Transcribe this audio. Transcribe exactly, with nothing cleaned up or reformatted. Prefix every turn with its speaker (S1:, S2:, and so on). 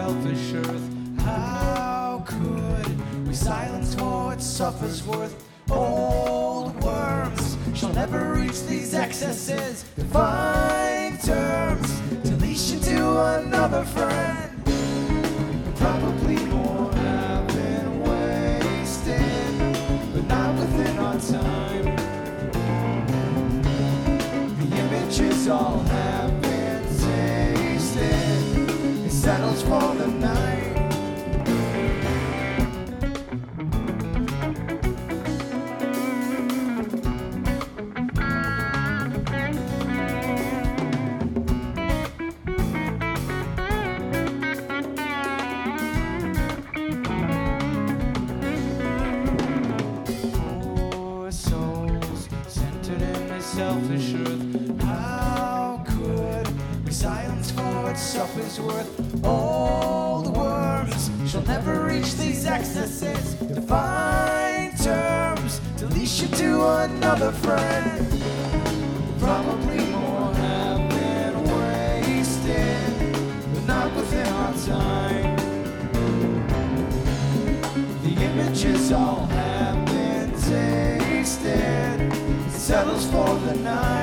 S1: selfish earth. How could we silence what suffers worth? Old worms shall never reach these excesses. Define terms to leash into another friend. Probably more have been wasted, but not within our time. The images all have been tasted. It settles for the night. Selfish earth. How could we silence for what suffers worth? Old worms shall never reach these excesses. Define terms to leash you to another friend. Probably more have been wasted, but not within our time. The images all have been tasted. Settles for the night.